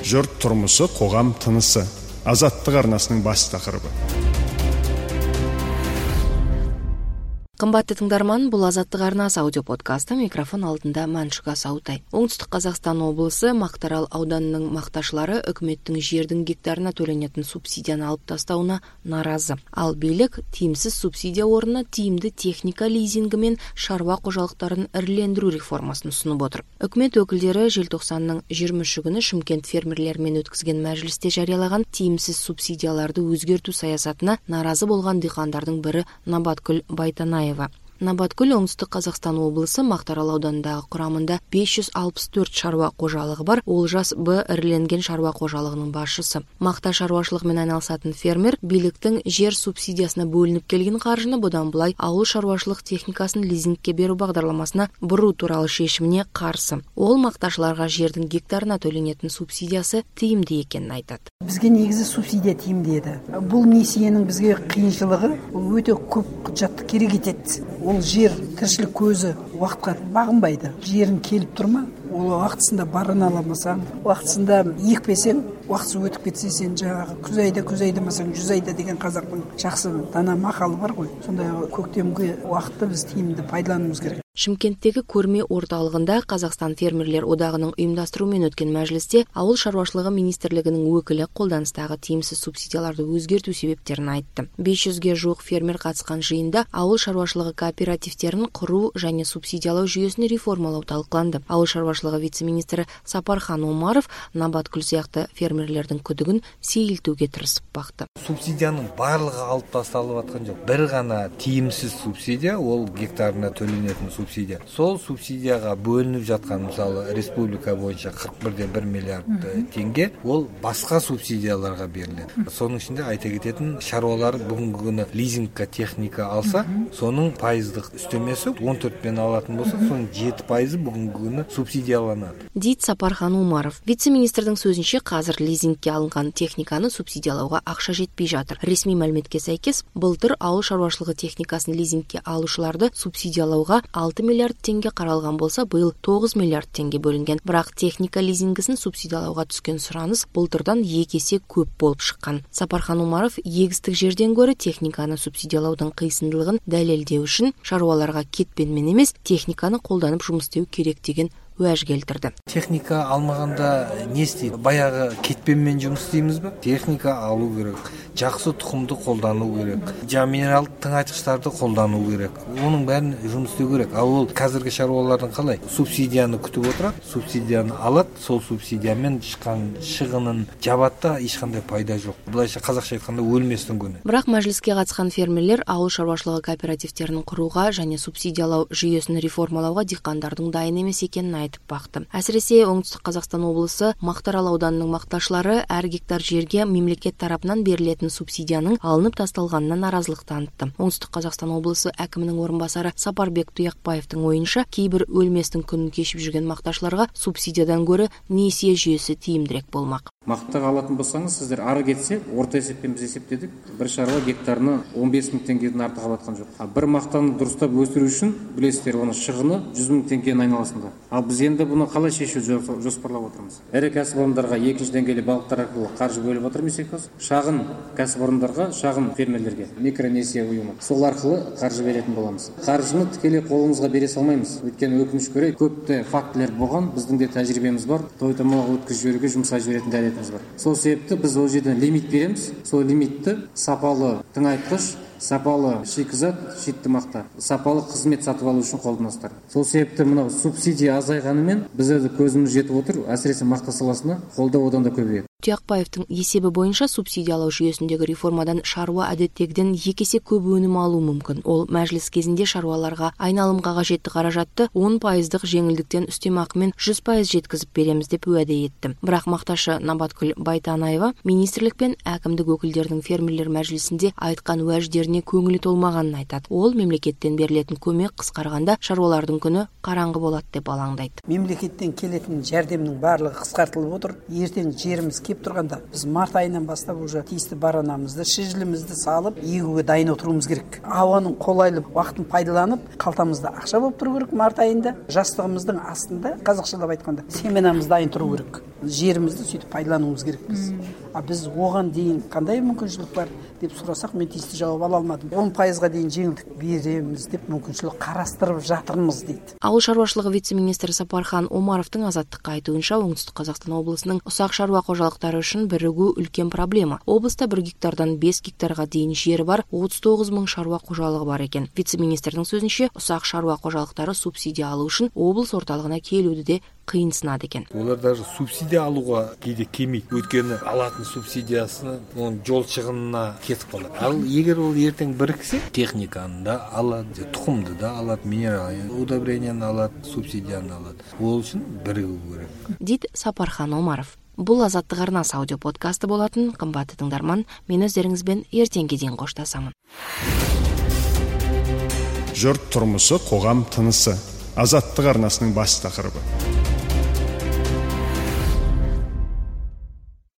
Жұрт тұрмысы, қоғам тынысы. Азаттық арнасының бас тақырыбы. Қымбатты тыңдарман, бұл Азаттық арнасы аудиоподкасты, микрофон алдында Мәншүк Асаутай. Оңтүстік Қазақстан облысы Мақтаарал ауданының мақташылары үкіметтің жердің гектарына төленетін субсидияны алып тастауына наразы. Ал билік тиімсіз субсидия орнына тиімді техника лизингі мен шаруа қожалықтарын ірілендіру реформасын ұсынып отыр. Үкімет өкілдері желтоқсанның 23 күні Шымкент фермерлермен өткізген мәжілісте жариялаған тиімсіз субсидияларды өзгерту саясатына наразы болған диқандардың бірі Набаткүл Байтанаева. Набаткүл оңтүстік Қазақстан облысы Мақтаарал ауданындағы құрамында 564 шаруа қожалығы бар, Олжас Б іріленген шаруа қожалығының басшысы. Мақта шаруашылығымен айналысатын фермер биліктің жер субсидиясына бөлініп келген қаржыны бұдан былай ауыл шаруашылық техникасын лизингке беру бағдарламасына бұру туралы шешіміне қарсы. Ол мақташыларға жердің гектарына төленетін субсидиясы тиімді екенін айтады. Бізге негізі субсидия тиімді еді. Бұл несиенің бізге қиыншылығы өте көп құжатты керек етеді. Ол жер тіршілік көзі уақытқа бағынбайды. Жерің келіп тұрма, ол уақытысында барына аламасаң, уақытысында екпесең, уақытысы өтіп кетсе, сен жаңағы күз айдамасаң 100 айда деген қазақтың жақсы дана мақалы бар ғой. Сондай көктемгі уақытты біз тиімді пайдалануымыз керек. Шымкенттегі көрме орталығында Қазақстан фермерлер одағының ұйымдастыруымен өткен мәжілісте ауыл шаруашылығы министрлігінің өкілі қолданыстағы тиімсіз субсидияларды өзгерту себептерін айтты. 500-ге жуық фермер қатысқан жиында ауыл шаруашылығы кооперативтерін құру және субсидиялау жүйесін реформалау талқыланды. Ауыл шаруашылығы вице-министрі Сапархан Омаров Набаткүл сияқты фермерлердің күдігін сейілтуге тырысып бақты. Субсидияның барлығы алып тасталып жатқан жоқ. Бір ғана тиімсіз субсидия, ол гектарына төленетін субсидия. Сол субсидияға бөлініп жатқан, мысалы, республика бойынша 41,1 миллиард теңге, ол басқа субсидияларға беріледі. Соның ішінде айта кететін, шаруалар бүгінгі күні лизингка техника алса, соның пайыздық үстемесі 14-пен алатын болса, соның 7% бүгінгі күні субсидияланады. Дейді Сапархан Омаров. Вице-министрдің сөзінше, қазір лизингке алынған техниканы субсидиялауға ақша жетпей жатыр. Ресми мәліметке сәйкес, былтыр ауыл шаруашылығы техникасын лизингке алушыларды субсидиялауға 6 миллиард теңге қаралған болса, биыл 9 миллиард теңге бөлінген. Бірақ техника лизингісін субсидиялауға түскен сұраныс былтырдан 2 есе көп болып шыққан. Сапархан Омаров егістік жерден гөрі техниканы субсидиялаудың қисындылығын дәлелдеу үшін шаруаларға кетпенмен емес, техниканы қолданып жұмыс істеу керек деген уәж келтірді. Техника алмағанда не істейді? Баяғы кетпенмен жұмыс істейміз бе? Техника алу керек. Жақсы тұқымды қолдану керек. Минералды тыңайтқыштарды қолдану керек. Оның бәрін жұмыс істеу керек. Ал ол қазіргі шаруалардың қалай? Субсидияны күтіп отырады, субсидияны алады, сол субсидиямен шыққан шығынын жабатта ешқандай пайда жоқ. Бұлайша қазақша айтқанда өлместің күні. Бірақ мәжіліске қатысқан фермерлер ауыл шаруашылығы кооперативтерін құруға және субсидиялау жүйесін реформалауға диқандардың дайын емес екенін айтып бақты. Әсіресе оңтүстік Қазақстан облысы Мақтаарал ауданының мақташылары әр гектар жерге мемлекет тарапынан берілетін субсидияның алынып тасталғанына наразылық танытты. Оңтүстік Қазақстан облысы әкімінің орынбасары Сапарбек Тұяқбаевтың ойынша, кейбір өлместің күнін кешіп жүрген мақташыларға субсидиядан гөрі несие жүйесі тиімдірек болмақ. Мақтаға алатын болсаңыз, сіздер ары кетсе, орта есеппен біз есептедік, бір шаруа гектарына 15 мың теңгеден артық алатқан жоқ. Бір мақтаны дұрыстап өсіру үшін, білесіздер, оның шығыны 100 мың теңгенің айналасында. Ал біз енді бұны қалай шешу жоспарлап отырмыз? Ірі кәсіпорындарға екінші деңгейлі балықтар арқылы қаржы бөліп отырмыз, шағын кәсіпорындарға, шағын фермерлерге микронесие ұйымы. Сол арқылы қаржы беретін боламыз. Қаржыны тікелей қолымызға бере салмаймыз. Өйткені өкінішке орай көпті фактілер болған, біздің де тәжірибеміз бар. Той-томалақ өткізіп жіберуге жұмсай жіберетін дәретіміз бар. Сол себепті біз ол жерден лимит береміз. Сол лимитті сапалы тыңайтқыш, сапалы шикізат, шитті мақта, сапалы қызмет сатып алу үшін қолданасыздар. Сол себепті мынау субсидия азайғанымен біздерді көзіміз жетіп отыр, әсіресе мақта саласына қолдау одан да көбейеді. Тұяқбаевтың есебі бойынша субсидиялау жүйесіндегі реформадан шаруа әдеттегіден 2 есе көп өнім алу мүмкін. Ол мәжіліс кезінде шаруаларға айналымға қажетті қаражатты 10% жеңілдіктен үстемақымен 100% жеткізіп береміз деп уәде етті. Бірақ мақташы Набаткүл Байтанаева министрлік пен әкімдік өкілдерінің фермерлер мәжілісінде айтқан уәждеріне көңілі толмағанын айтады. Ол мемлекеттен берілетін көмек қысқарғанда шаруалардың күні қараңғы болады деп алаңдайды. Мемлекеттен келетін жәрдемнің барлығы қысқартылып отыр. Ертең жеріміз кеп тұрғанда біз март айынан бастап уже тиісті баранамызды, шежілімізді салып, егуге дайын отыруымыз керек. Ауаның қолайлы уақытын пайдаланып, қалтамызда ақша болып тұру керек март айында. Жастығымыздың астында, қазақшалап айтқанда, семенамыз дайын тұру керек. жерімізді сөйтіп пайдалануымыз керекпіз. Біз оған дейін қандай мүмкіншілік бар деп сұрасақ, мен тиісті жауап ала алмадым. 10%-ға дейін жеңілдік береміз деп мүмкіншілік қарастырып жатырмыз дейді. Ауыл шаруашылығы вице-министрі Сапархан Омаровтың Азаттыққа айтуынша, Оңтүстік Қазақстан облысының ұсақ шаруа қожалықтары үшін бірігу үлкен проблема. Облыста 1 гектардан 5 гектарға дейін жері бар 39 мың шаруа қожалығы бар екен. Вице-министрдің сөзінше, ұсақ шаруа қожалықтары субсидия алу үшін облыс орталығына келуді де қиынсынады екен. Олар даже субсидия алуға кейде келмейді. Өйткені алатын субсидиясını оның жол шығынына кетіп қалады. Ал егер ол ертең біріксе, техниканы да алады, тұқымды да алады, минералдық удобренияны алады, субсидияны алады. Ол үшін бірігу керек. Дейді Сапархан Омаров. Бұл Азаттық арнасы аудио подкасты болатын. Қымбатты тыңдарман, мен өздеріңізбен ертеңге дейін қоштасамын. Жұрт тұрмысы, қоғам тынысы. Азаттық арнасының бас тақырыбы.